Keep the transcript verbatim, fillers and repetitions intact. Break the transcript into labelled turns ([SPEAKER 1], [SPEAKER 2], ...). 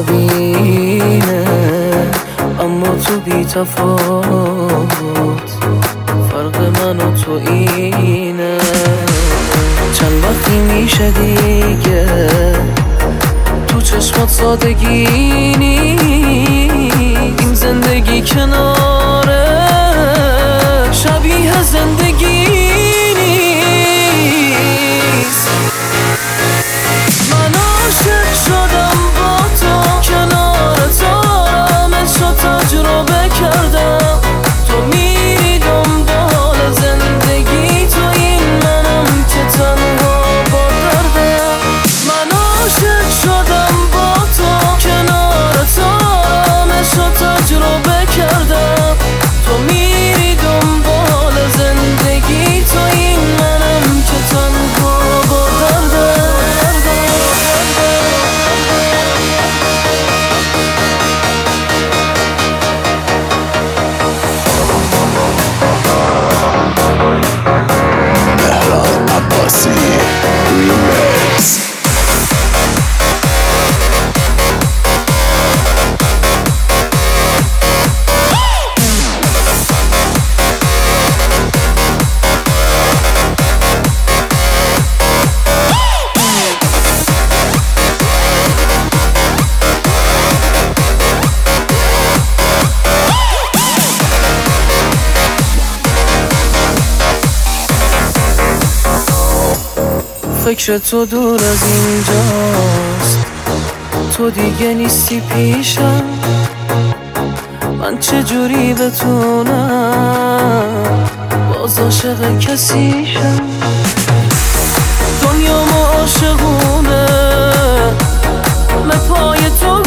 [SPEAKER 1] شبینه، اما تو بی تفاوت، فرق من و تو اینه. چند وقتی میشه دیگه تو چشمات سادگی نیست، این زندگی کناره شبیه زندگی نیست. من عاشق شدم با تو، کنار تو همشو تجربه کردم. تو میری دنبال زندگی، تو این منم که تنها با دردم. من عاشق شدم با تو، کنار تو همشو تجربه کردم. تو میری دنبال زندگی، تو این منم که تنها با دردم.
[SPEAKER 2] مهران عباسی ریمیکس.
[SPEAKER 1] فکر تو دور از اینجاست، تو دیگه نیستی پیشم. من چجوری بتونم باز عاشق کسیشم؟ دنیا ما عاشقونه، من پای تو